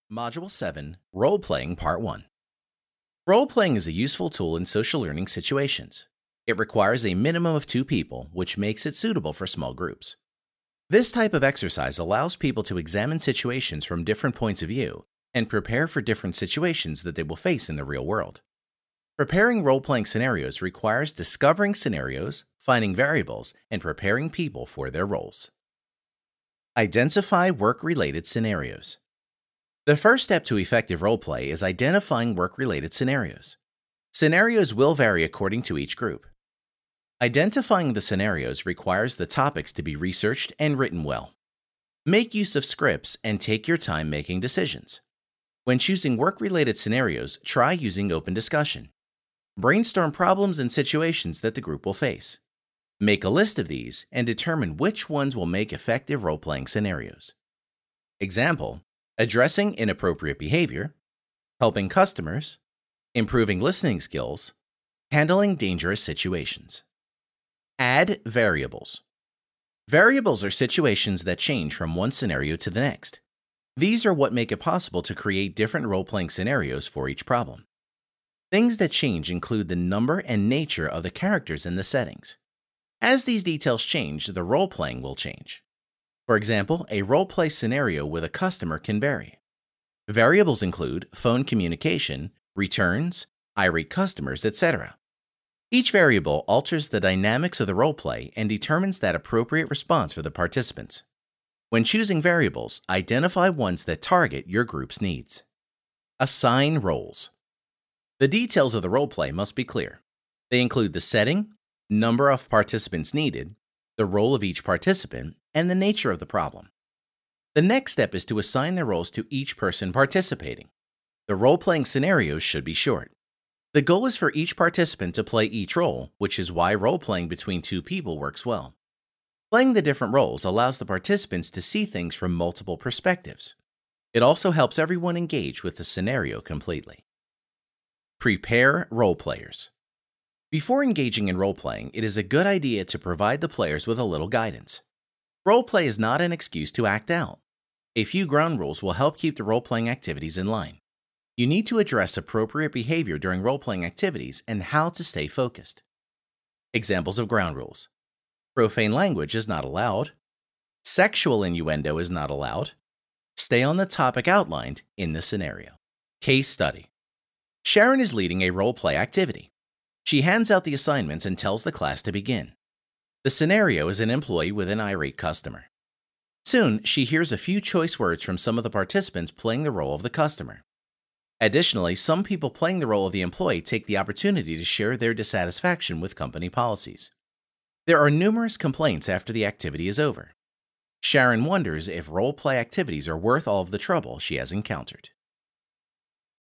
Module 7, Role-Playing Part 1. Role-playing is a useful tool in social learning situations. It requires a minimum of 2 people, which makes it suitable for small groups. This type of exercise allows people to examine situations from different points of view and prepare for different situations that they will face in the real world. Preparing role-playing scenarios requires discovering scenarios, finding variables, and preparing people for their roles. Identify work-related scenarios. The first step to effective role-play is identifying work-related scenarios. Scenarios will vary according to each group. Identifying the scenarios requires the topics to be researched and written well. Make use of scripts and take your time making decisions. When choosing work-related scenarios, try using open discussion. Brainstorm problems and situations that the group will face. Make a list of these and determine which ones will make effective role-playing scenarios. Example: addressing inappropriate behavior, helping customers, improving listening skills, handling dangerous situations. Add variables. Variables are situations that change from one scenario to the next. These are what make it possible to create different role-playing scenarios for each problem. Things that change include the number and nature of the characters in the settings. As these details change, the role-playing will change. For example, a role-play scenario with a customer can vary. Variables include phone communication, returns, irate customers, etc. Each variable alters the dynamics of the role-play and determines that appropriate response for the participants. When choosing variables, identify ones that target your group's needs. Assign roles. The details of the role-play must be clear. They include the setting, number of participants needed, the role of each participant, and the nature of the problem. The next step is to assign the roles to each person participating. The role-playing scenarios should be short. The goal is for each participant to play each role, which is why role-playing between 2 people works well. Playing the different roles allows the participants to see things from multiple perspectives. It also helps everyone engage with the scenario completely. Prepare role-players. Before engaging in role-playing, it is a good idea to provide the players with a little guidance. Role-play is not an excuse to act out. A few ground rules will help keep the role-playing activities in line. You need to address appropriate behavior during role-playing activities and how to stay focused. Examples of ground rules: profane language is not allowed. Sexual innuendo is not allowed. Stay on the topic outlined in the scenario. Case study. Sharon is leading a role-play activity. She hands out the assignments and tells the class to begin. The scenario is an employee with an irate customer. Soon, she hears a few choice words from some of the participants playing the role of the customer. Additionally, some people playing the role of the employee take the opportunity to share their dissatisfaction with company policies. There are numerous complaints after the activity is over. Sharon wonders if role-play activities are worth all of the trouble she has encountered.